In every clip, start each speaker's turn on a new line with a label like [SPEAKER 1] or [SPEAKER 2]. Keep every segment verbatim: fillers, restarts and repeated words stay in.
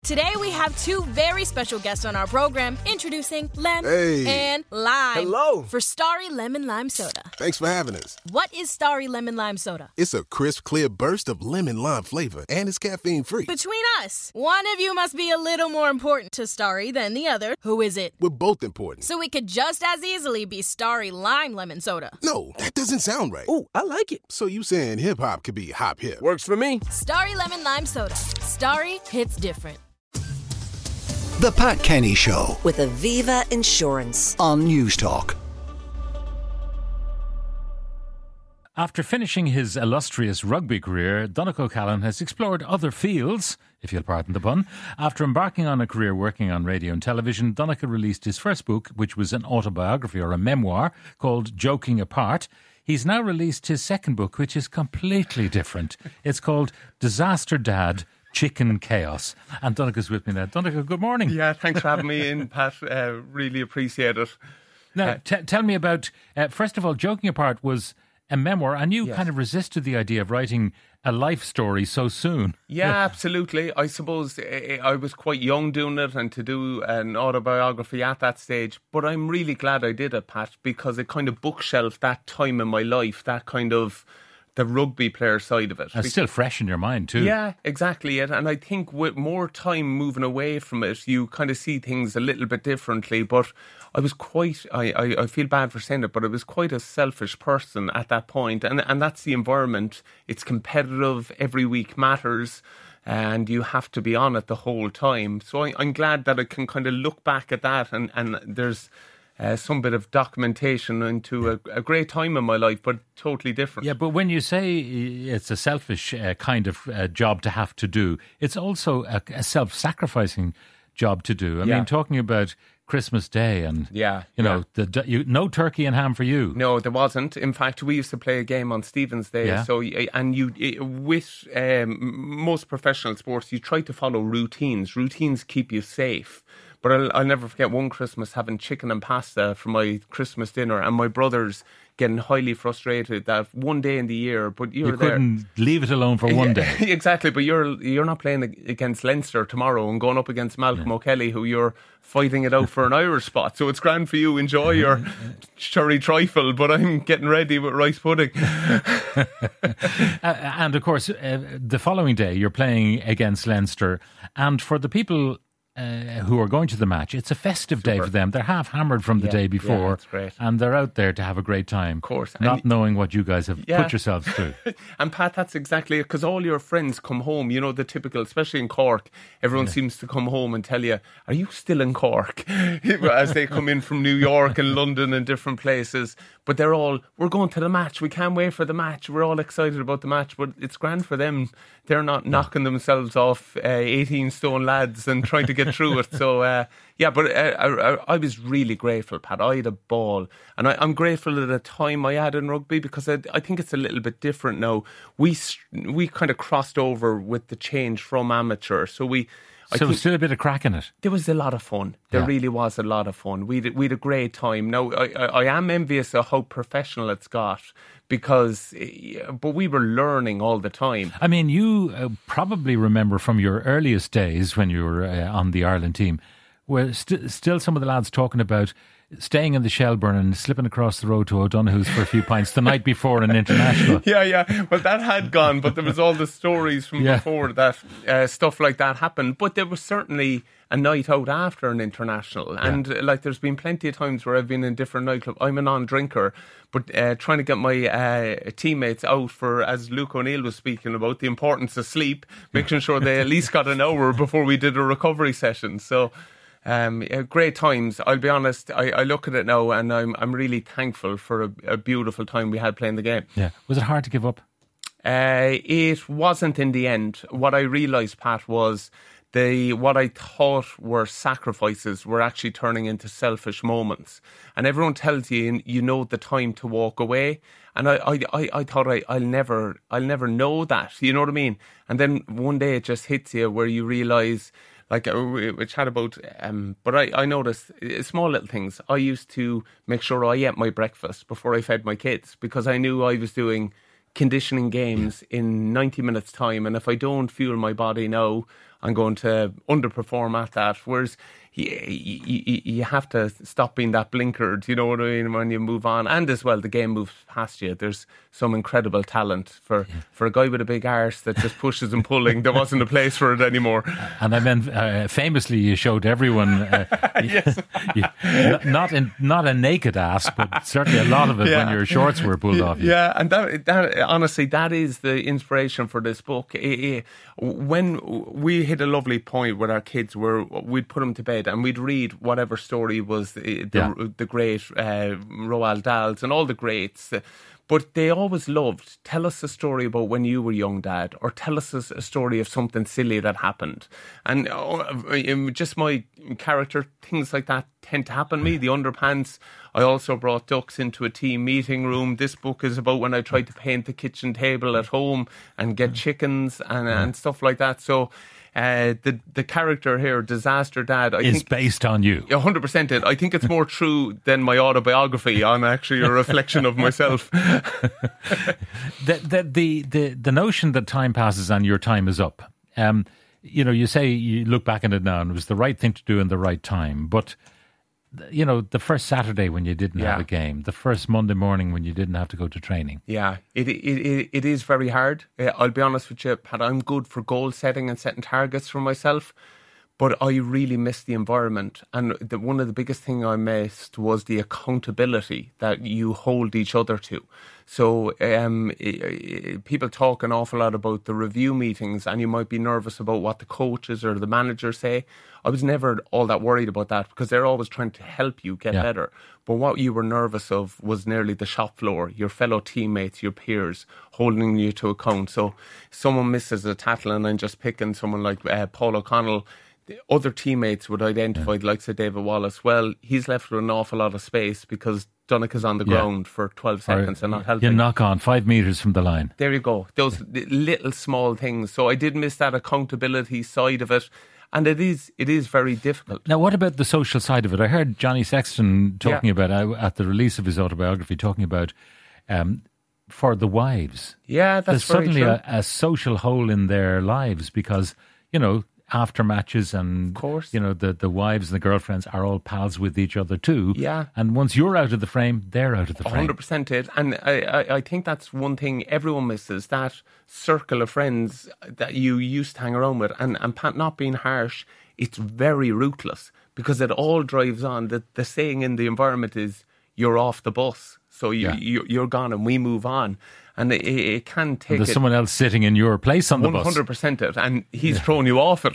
[SPEAKER 1] Today we have two very special guests on our program, introducing Lem
[SPEAKER 2] Hey.
[SPEAKER 1] and Lime.
[SPEAKER 2] Hello.
[SPEAKER 1] For Starry Lemon Lime Soda.
[SPEAKER 2] Thanks for having us.
[SPEAKER 1] What is Starry Lemon Lime Soda?
[SPEAKER 2] It's a crisp, clear burst of lemon lime flavor, and it's caffeine-free.
[SPEAKER 1] Between us, one of you must be a little more important to Starry than the other. Who is it?
[SPEAKER 2] We're both important.
[SPEAKER 1] So it could just as easily be Starry Lime Lemon Soda.
[SPEAKER 2] No, that doesn't sound right.
[SPEAKER 3] Oh, I like it.
[SPEAKER 2] So you saying hip-hop could be hop-hip?
[SPEAKER 3] Works for me.
[SPEAKER 1] Starry Lemon Lime Soda. Starry hits different.
[SPEAKER 4] The Pat Kenny Show
[SPEAKER 5] with Aviva Insurance
[SPEAKER 4] on News Talk.
[SPEAKER 6] After finishing his illustrious rugby career, Donnacha O'Callaghan has explored other fields, if you'll pardon the pun. After embarking on a career working on radio and television, Donnacha released his first book, which was an autobiography or a memoir called Joking Apart. He's now released his second book, which is completely different. It's called Disaster Dad, Chicken Chaos. And Donnacha's with me now. Donnacha, good morning.
[SPEAKER 7] Yeah, thanks for having me in, Pat. Uh, really appreciate it.
[SPEAKER 6] Now,
[SPEAKER 7] Uh,
[SPEAKER 6] t- tell me about, uh, first of all, Joking Apart was a memoir, and you
[SPEAKER 7] Yes.
[SPEAKER 6] kind of resisted the idea of writing a life story so soon.
[SPEAKER 7] Yeah, absolutely. I suppose I I was quite young doing it and to do an autobiography at that stage. But I'm really glad I did it, Pat, because it kind of bookshelved that time in my life, that kind of the rugby player side of it.
[SPEAKER 6] It's still fresh in your mind too.
[SPEAKER 7] Yeah, exactly it. And I think with more time moving away from it, you kind of see things a little bit differently. But I was quite, I, I, I feel bad for saying it, but I was quite a selfish person at that point. And, and that's the environment. It's competitive. Every week matters. And you have to be on it the whole time. So I, I'm glad that I can kind of look back at that and, and there's Uh, some bit of documentation into a, a great time in my life, but totally different.
[SPEAKER 6] Yeah, but when you say it's a selfish uh, kind of uh, job to have to do, it's also a, a self-sacrificing job to do. I
[SPEAKER 7] Yeah.
[SPEAKER 6] mean, talking about Christmas Day and,
[SPEAKER 7] Yeah,
[SPEAKER 6] you know,
[SPEAKER 7] yeah.
[SPEAKER 6] the you, no turkey and ham for you.
[SPEAKER 7] No, there wasn't. In fact, we used to play a game on Stephen's Day.
[SPEAKER 6] Yeah.
[SPEAKER 7] So, and you, with um, most professional sports, you try to follow routines. Routines keep you safe. But I'll, I'll never forget one Christmas having chicken and pasta for my Christmas dinner, and my brothers getting highly frustrated that one day in the year, but you're
[SPEAKER 6] You
[SPEAKER 7] there.
[SPEAKER 6] couldn't leave it alone for one day.
[SPEAKER 7] Exactly, but you're you're not playing against Leinster tomorrow and going up against Malcolm
[SPEAKER 6] Yeah.
[SPEAKER 7] O'Kelly, who you're fighting it out for an Irish spot. So it's grand for you. Enjoy your cherry trifle, but I'm getting ready with rice pudding.
[SPEAKER 6] uh, and of course, uh, the following day you're playing against Leinster, and for the people Uh, who are going to the match, it's a festive day
[SPEAKER 7] Super.
[SPEAKER 6] for them. They're half hammered from the
[SPEAKER 7] Yeah,
[SPEAKER 6] day
[SPEAKER 7] yeah,
[SPEAKER 6] before,
[SPEAKER 7] that's great.
[SPEAKER 6] and they're out there to have a great time. Of
[SPEAKER 7] course.
[SPEAKER 6] not
[SPEAKER 7] And-
[SPEAKER 6] knowing what you guys have
[SPEAKER 7] Yeah.
[SPEAKER 6] put yourselves through.
[SPEAKER 7] And Pat, that's exactly it, because all your friends come home, you know, the typical, especially in Cork, everyone
[SPEAKER 6] Yeah.
[SPEAKER 7] seems to come home and tell you, are you still in Cork? As they come in from New York and London and different places. But they're all, we're going to the match, we can't wait for the match, we're all excited about the match, but it's grand for them. They're not knocking themselves off uh, eighteen stone lads and trying to get through it. So, uh, yeah, but uh, I, I was really grateful, Pat. I had a ball. And I, I'm grateful at the time I had in rugby, because I, I think it's a little bit different now. We we kind of crossed over with the change from amateur. So we... I
[SPEAKER 6] So
[SPEAKER 7] think
[SPEAKER 6] still a bit of crack in it.
[SPEAKER 7] there was a lot of fun. There
[SPEAKER 6] Yeah.
[SPEAKER 7] really was a lot of fun. We had, we had a great time. Now, I, I, I am envious of how professional it's got, because, eh, but we were learning all the time.
[SPEAKER 6] I mean, you uh, probably remember from your earliest days when you were uh, on the Ireland team, where st- still some of the lads talking about staying in the Shelburne and slipping across the road to O'Donoghue's for a few pints the night before an international.
[SPEAKER 7] Yeah, yeah. Well, that had gone, but there was all the stories from
[SPEAKER 6] Yeah.
[SPEAKER 7] before that uh, stuff like that happened. But there was certainly a night out after an international, and uh, like there's been plenty of times where I've been in different nightclubs. I'm a non-drinker, but uh, trying to get my uh, teammates out for, as Luke O'Neill was speaking about, the importance of sleep, making sure they at least got an hour before we did a recovery session. So. Um, yeah, great times. I'll be honest. I, I look at it now, and I'm I'm really thankful for a, a beautiful time we had playing the game.
[SPEAKER 6] Yeah. Was it hard to give up?
[SPEAKER 7] Uh, it wasn't in the end. What I realised, Pat, was the what I thought were sacrifices were actually turning into selfish moments. And everyone tells you, you know, the time to walk away. And I, I, I, I thought I, I'll never, I'll never know that. You know what I mean? And then one day it just hits you where you realise. Like, uh, we we chat about, um, but I, I noticed uh, small little things. I used to make sure I ate my breakfast before I fed my kids, because I knew I was doing conditioning games in ninety minutes time, and if I don't fuel my body now, I'm going to underperform at that. Whereas you, you, you have to stop being that blinkered, you know what I mean, when you move on. And as well, the game moves past you. There's some incredible talent for, yeah. for a guy with a big arse that just pushes and pulling. There wasn't a place for it anymore.
[SPEAKER 6] And I mean, uh, famously, you showed everyone uh,
[SPEAKER 7] yes.
[SPEAKER 6] you, not in, not a naked ass, but certainly a lot of it yeah. when your shorts were pulled
[SPEAKER 7] yeah,
[SPEAKER 6] off you.
[SPEAKER 7] Yeah, and that, that honestly, that is the inspiration for this book. It, it, when we hit a lovely point with our kids where we'd put them to bed and we'd read whatever story was the, the,
[SPEAKER 6] yeah.
[SPEAKER 7] the great uh, Roald Dahls and all the greats. But they always loved, tell us a story about when you were young, Dad, or tell us a story of something silly that happened. And uh, just my character, things like that tend to happen to me. The Underpants, I also brought ducks into a team meeting room. This book is about when I tried to paint the kitchen table at home and get chickens and, and stuff like that. So Uh, the the character here, Disaster Dad, I
[SPEAKER 6] is
[SPEAKER 7] think,
[SPEAKER 6] based on you.
[SPEAKER 7] one hundred percent it. I think it's more true than my autobiography. I'm actually a reflection of myself.
[SPEAKER 6] the, the the the the notion that time passes and your time is up. Um, you know, you say you look back at it now and it was the right thing to do in the right time, but. You know, the first Saturday when you didn't
[SPEAKER 7] yeah.
[SPEAKER 6] have a game, the first Monday morning when you didn't have to go to training.
[SPEAKER 7] Yeah, it it it, it is very hard. Uh, I'll be honest with you, Pat, I'm good for goal setting and setting targets for myself, but I really missed the environment. And the, one of the biggest things I missed was the accountability that you hold each other to. So um, it, it, people talk an awful lot about the review meetings and you might be nervous about what the coaches or the managers say. I was never all that worried about that because they're always trying to help you get
[SPEAKER 6] yeah.
[SPEAKER 7] better. But what you were nervous of was nearly the shop floor, your fellow teammates, your peers holding you to account. So someone misses a tackle and I'm just picking someone like uh, Paul O'Connell. The other teammates would identify yeah. the likes of David Wallace. Well, he's left with an awful lot of space because Donnacha's on the yeah. ground for twelve seconds or, and not helping.
[SPEAKER 6] You knock on five metres from the line.
[SPEAKER 7] There you go. Those little small things. So I did miss that accountability side of it. And it is it is very difficult.
[SPEAKER 6] Now, what about the social side of it? I heard Johnny Sexton talking
[SPEAKER 7] yeah.
[SPEAKER 6] about, uh, at the release of his autobiography, talking about um, for the wives.
[SPEAKER 7] Yeah, that's
[SPEAKER 6] There's
[SPEAKER 7] very
[SPEAKER 6] suddenly
[SPEAKER 7] true.
[SPEAKER 6] A, a social hole in their lives because, you know, after matches and,
[SPEAKER 7] of course.
[SPEAKER 6] you know, the, the wives and the girlfriends are all pals with each other too.
[SPEAKER 7] Yeah.
[SPEAKER 6] And once you're out of the frame, they're out of the frame.
[SPEAKER 7] one hundred percent it. And I, I, I think that's one thing everyone misses, that circle of friends that you used to hang around with. And, and Pat, not being harsh, it's very ruthless because it all drives on. The, the saying in the environment is, you're off the bus. So you,
[SPEAKER 6] yeah.
[SPEAKER 7] you, you're gone and we move on. And it, it can take
[SPEAKER 6] and there's
[SPEAKER 7] it,
[SPEAKER 6] someone else sitting in your place on the bus.
[SPEAKER 7] one hundred percent it, and he's yeah. thrown you off it.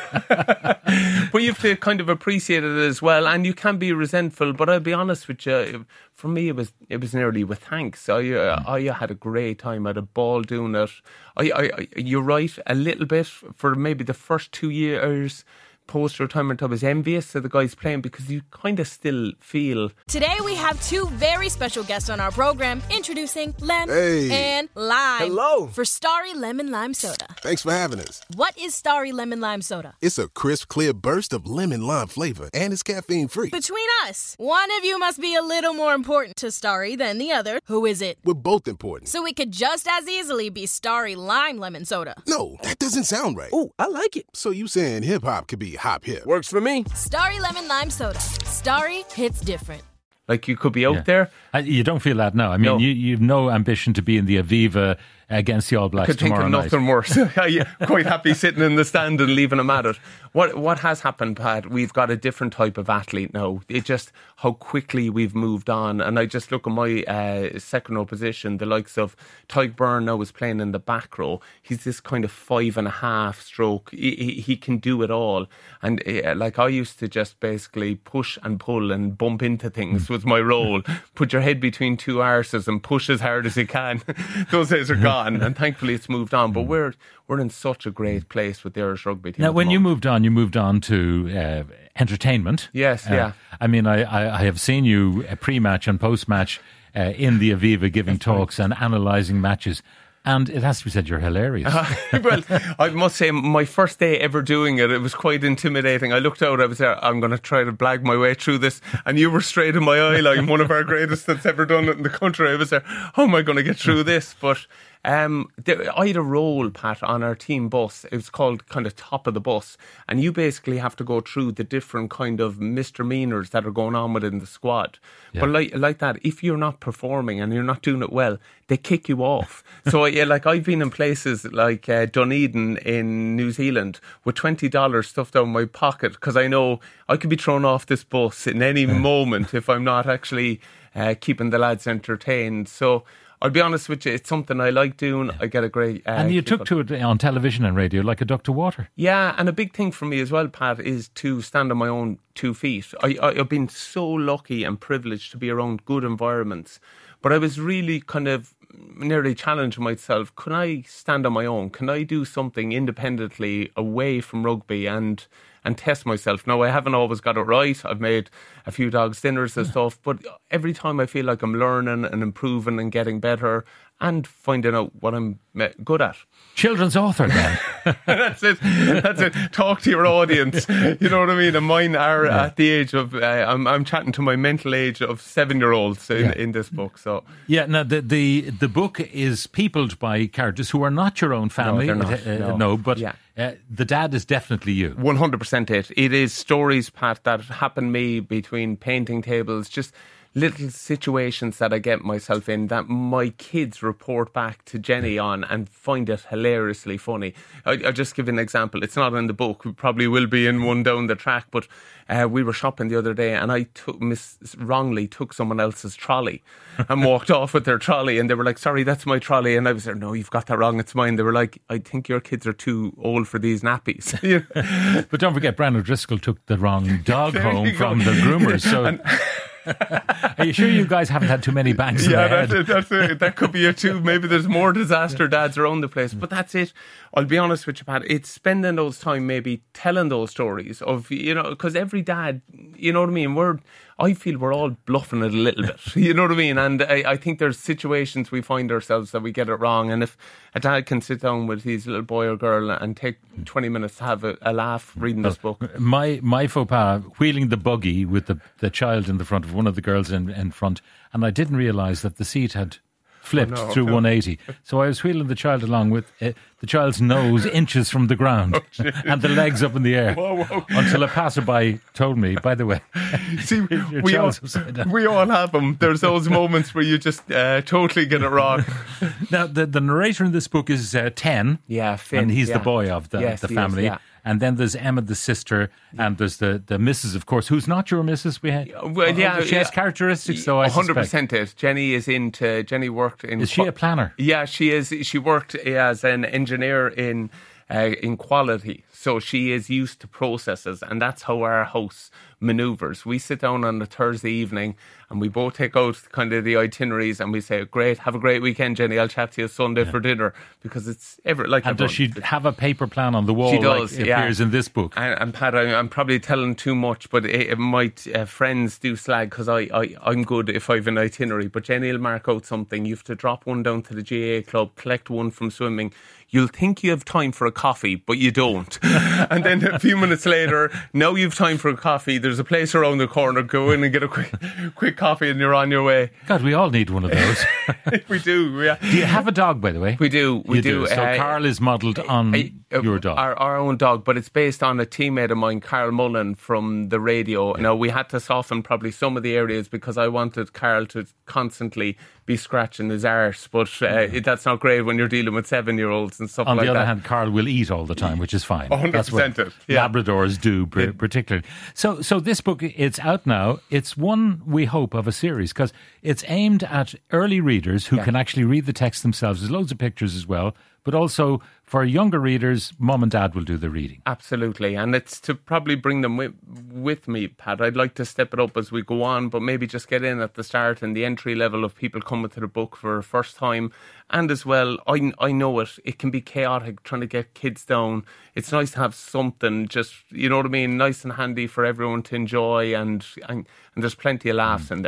[SPEAKER 7] But you have to kind of appreciate it as well, and you can be resentful. But I'll be honest with you, for me it was it was nearly with thanks. I uh, mm. I had a great time. I had a ball doing it. I, I, I you're right, a little bit for maybe the first two years. Post-retirement, I was envious of the guys playing because you kind of still feel...
[SPEAKER 1] Today we have two very special guests on our program, introducing Lem
[SPEAKER 2] hey.
[SPEAKER 1] and Lime.
[SPEAKER 2] Hello.
[SPEAKER 1] For Starry Lemon Lime Soda.
[SPEAKER 2] Thanks for having us.
[SPEAKER 1] What is Starry Lemon Lime Soda?
[SPEAKER 2] It's a crisp, clear burst of lemon lime flavor, and it's caffeine-free.
[SPEAKER 1] Between us, one of you must be a little more important to Starry than the other. Who is it?
[SPEAKER 2] We're both important.
[SPEAKER 1] So it could just as easily be Starry Lime Lemon Soda.
[SPEAKER 2] No, that doesn't sound right.
[SPEAKER 3] Oh, I like it.
[SPEAKER 2] So you saying hip-hop could be hop hip?
[SPEAKER 3] Works for me.
[SPEAKER 1] Starry Lemon Lime Soda. Starry hits different.
[SPEAKER 7] Like you could be out
[SPEAKER 6] yeah.
[SPEAKER 7] there.
[SPEAKER 6] I, you don't feel that now. I mean,
[SPEAKER 7] no.
[SPEAKER 6] you, you've no ambition to be in the Aviva against the All Blacks
[SPEAKER 7] could think
[SPEAKER 6] tomorrow
[SPEAKER 7] of
[SPEAKER 6] night.
[SPEAKER 7] nothing worse. I'm quite happy sitting in the stand and leaving them at it. What what has happened, Pat? We've got a different type of athlete now. It just how quickly we've moved on. And I just look at my uh, second row position. The likes of Tyke Byrne now is playing in the back row. He's this kind of five and a half stroke. He, he, he can do it all. And uh, like I used to just basically push and pull and bump into things was my role. Put your head between two arses and push as hard as you can. Those days are gone. And thankfully it's moved on. But we're we're in such a great place with the Irish rugby team.
[SPEAKER 6] Now, when you moved on, you moved on to uh, entertainment.
[SPEAKER 7] Yes,
[SPEAKER 6] uh,
[SPEAKER 7] yeah.
[SPEAKER 6] I mean, I, I, I have seen you uh, pre-match and post-match uh, in the Aviva giving talks and analysing matches. And it has to be said, you're hilarious.
[SPEAKER 7] Uh, well, I must say, my first day ever doing it, it was quite intimidating. I looked out, I was there, I'm going to try to blag my way through this. And you were straight in my eye, like one of our greatest that's ever done it in the country. I was there, how am I going to get through this? But um, there, I had a role, Pat, on our team bus. It was called kind of Top of the Bus. And you basically have to go through the different kind of misdemeanors that are going on within the squad. Yeah. But like, like that, if you're not performing and you're not doing it well, they kick you off. So, yeah, like I've been in places like uh, Dunedin in New Zealand with twenty dollars stuffed down my pocket because I know I could be thrown off this bus in any yeah. moment if I'm not actually uh, keeping the lads entertained. So I'll be honest with you, it's something I like doing. Yeah. I get a great... Uh,
[SPEAKER 6] and you took to it on television and radio like a duck to water.
[SPEAKER 7] Yeah, and a big thing for me as well, Pat, is to stand on my own two feet. I, I, I've been so lucky and privileged to be around good environments. But I was really kind of nearly challenging myself. Can I stand on my own? Can I do something independently away from rugby and and test myself? Now, I haven't always got it right. I've made a few dogs' dinners and stuff. But every time I feel like I'm learning and improving and getting better and finding out what I'm good at.
[SPEAKER 6] Children's author, then.
[SPEAKER 7] That's it. That's it. Talk to your audience. You know what I mean? And mine are yeah. at the age of, uh, I'm, I'm chatting to my mental age of seven-year-olds in, yeah. in this book. So
[SPEAKER 6] yeah, now the, the the book is peopled by characters who are not your own family.
[SPEAKER 7] No, they're not.
[SPEAKER 6] Uh,
[SPEAKER 7] no.
[SPEAKER 6] no, but
[SPEAKER 7] yeah.
[SPEAKER 6] uh, the dad is definitely you.
[SPEAKER 7] one hundred percent it. It is stories, Pat, that happen me between painting tables, just little situations that I get myself in that my kids report back to Jenny on and find it hilariously funny. I, I'll just give an example. It's not in the book. It probably will be in one down the track. But uh, we were shopping the other day and I took mis- wrongly took someone else's trolley and walked off with their trolley. And they were like, sorry, that's my trolley. And I was there, no, you've got that wrong. It's mine. They were like, I think your kids are too old for these nappies.
[SPEAKER 6] But don't forget, Brandon Driscoll took the wrong dog home from the groomers. So... And, are you sure you guys haven't had too many bangs?
[SPEAKER 7] Yeah,
[SPEAKER 6] in the head?
[SPEAKER 7] That's it, that's it. That could be it too. Maybe there's more disaster dads around the place. But that's it. I'll be honest with you, Pat. It's spending those time maybe telling those stories of, you know, because every dad, you know what I mean? We're, I feel we're all bluffing it a little bit. You know what I mean? And I, I think there's situations we find ourselves that we get it wrong. And if a dad can sit down with his little boy or girl and take twenty minutes to have a, a laugh reading this book.
[SPEAKER 6] My my faux pas, wheeling the buggy with the, the child in the front of one of the girls in, in front, and I didn't realise that the seat had flipped oh, no. through one eighty. So I was wheeling the child along with uh, the child's nose inches from the ground oh, and the legs up in the air. Whoa, whoa. Until a passerby told me, by the way,
[SPEAKER 7] see, we all, we all have them. There's those moments where you just uh, totally get it wrong.
[SPEAKER 6] Now, the, the narrator in this book is uh, ten.
[SPEAKER 7] Yeah, Finn.
[SPEAKER 6] And he's
[SPEAKER 7] yeah.
[SPEAKER 6] the boy of the,
[SPEAKER 7] yes,
[SPEAKER 6] the family.
[SPEAKER 7] Is, yeah.
[SPEAKER 6] And then there's Emma, the sister, and there's the, the missus, of course, who's not your missus. We had,
[SPEAKER 7] well, yeah,
[SPEAKER 6] she has characteristics, though. I
[SPEAKER 7] one hundred percent it. Jenny is into. Jenny worked in.
[SPEAKER 6] Is she a planner?
[SPEAKER 7] Yeah, she is. She worked as an engineer in uh, in quality, so she is used to processes, and that's how our house manoeuvres. We sit down on a Thursday evening and we both take out kind of the itineraries and we say, great, have a great weekend, Jenny, I'll chat to you Sunday yeah. for dinner, because it's ever like.
[SPEAKER 6] And does she have a paper plan on the wall?
[SPEAKER 7] She does,
[SPEAKER 6] like it
[SPEAKER 7] yeah.
[SPEAKER 6] appears in this book?
[SPEAKER 7] And, and Pat, I, I'm probably telling too much, but it, it might uh, friends do slag, because I, I, I'm good if I have an itinerary, but Jenny will mark out something. You have to drop one down to the G A A club, collect one from swimming. You'll think you have time for a coffee, but you don't. And then a few minutes later, now you've time for a coffee. There's a place around the corner. Go in and get a quick quick coffee and you're on your way.
[SPEAKER 6] God, we all need one of those.
[SPEAKER 7] We do, yeah.
[SPEAKER 6] Do you have a dog, by the way?
[SPEAKER 7] We do, we
[SPEAKER 6] you
[SPEAKER 7] do.
[SPEAKER 6] do. So
[SPEAKER 7] uh,
[SPEAKER 6] Carl is modelled on uh, uh, your dog.
[SPEAKER 7] Our, our own dog, but it's based on a teammate of mine, Carl Mullen, from the radio. Yeah. Now, we had to soften probably some of the areas because I wanted Carl to constantly be scratching his arse, but uh, yeah. that's not great when you're dealing with seven-year-olds and stuff
[SPEAKER 6] on
[SPEAKER 7] like that.
[SPEAKER 6] On the other hand, Carl will eat all the time, which is fine.
[SPEAKER 7] one hundred percent
[SPEAKER 6] That's what
[SPEAKER 7] it. Yeah.
[SPEAKER 6] Labradors do, pr- particularly. So, so this book, it's out now. It's one, we hope, of a series, because it's aimed at early readers who yeah. can actually read the text themselves. There's loads of pictures as well, but also for younger readers, mum and dad will do the reading.
[SPEAKER 7] Absolutely, and it's to probably bring them with, with me, Pat. I'd like to step it up as we go on, but maybe just get in at the start and the entry level of people coming to the book for the first time. And as well, I, I know it, it can be chaotic trying to get kids down. It's nice to have something just, you know what I mean, nice and handy for everyone to enjoy, and and, and there's plenty of laughs mm. in there.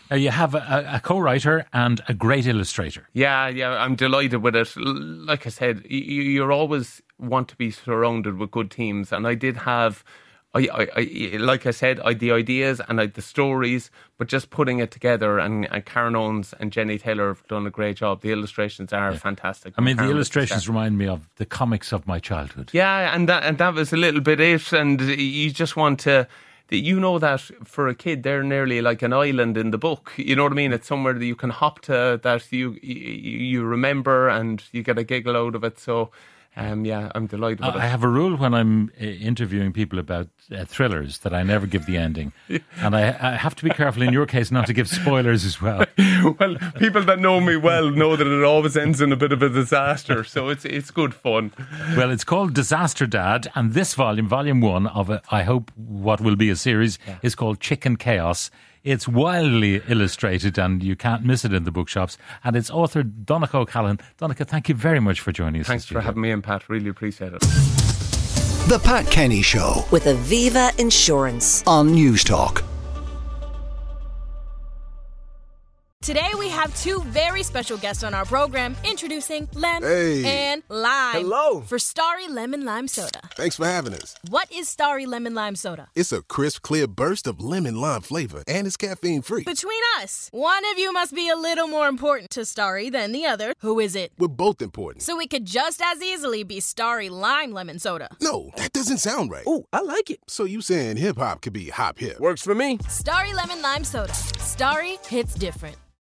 [SPEAKER 6] Uh, you have a, a co-writer and a great illustrator.
[SPEAKER 7] Yeah, yeah, I'm delighted with it. L- Like I said, you, you always want to be surrounded with good teams, and I did have, I, I, I like I said, I had the ideas and I had the stories, but just putting it together. And, and Karen Owens and Jenny Taylor have done a great job. The illustrations are
[SPEAKER 6] Yeah.
[SPEAKER 7] fantastic.
[SPEAKER 6] I mean,
[SPEAKER 7] Karen
[SPEAKER 6] the
[SPEAKER 7] was
[SPEAKER 6] illustrations
[SPEAKER 7] star.
[SPEAKER 6] remind me of the comics of my childhood.
[SPEAKER 7] Yeah, and that and that was a little bit it. And you just want to, you know, that for a kid, they're nearly like an island in the book. You know what I mean? It's somewhere that you can hop to, that you you, you remember, and you get a giggle out of it. So. Um, yeah, I'm delighted with
[SPEAKER 6] I
[SPEAKER 7] it.
[SPEAKER 6] I have a rule when I'm uh, interviewing people about uh, thrillers that I never give the ending. And I, I have to be careful in your case not to give spoilers as well.
[SPEAKER 7] Well, people that know me well know that it always ends in a bit of a disaster, so it's it's good fun.
[SPEAKER 6] Well, it's called Disaster Dad, and this volume, volume one of, a, I hope, what will be a series, yeah. is called Chicken Chaos. It's wildly illustrated and you can't miss it in the bookshops. And it's author Donncha O'Callaghan. Donncha, thank you very much for joining us.
[SPEAKER 7] Thanks for having me in, Pat. Really appreciate it.
[SPEAKER 4] The Pat Kenny Show
[SPEAKER 5] with Aviva Insurance
[SPEAKER 4] on News Talk.
[SPEAKER 1] Today we have two very special guests on our program, introducing Lem
[SPEAKER 2] Hey.
[SPEAKER 1] and Lime.
[SPEAKER 2] Hello.
[SPEAKER 1] For Starry Lemon Lime Soda.
[SPEAKER 2] Thanks for having us.
[SPEAKER 1] What is Starry Lemon Lime Soda?
[SPEAKER 2] It's a crisp, clear burst of lemon lime flavor, and it's caffeine free.
[SPEAKER 1] Between us, one of you must be a little more important to Starry than the other. Who is it?
[SPEAKER 2] We're both important.
[SPEAKER 1] So it could just as easily be Starry Lime Lemon Soda.
[SPEAKER 2] No, that doesn't sound right.
[SPEAKER 3] Oh, I like it.
[SPEAKER 2] So you saying hip hop could be hop hip?
[SPEAKER 3] Works for me.
[SPEAKER 1] Starry Lemon Lime Soda. Starry hits different.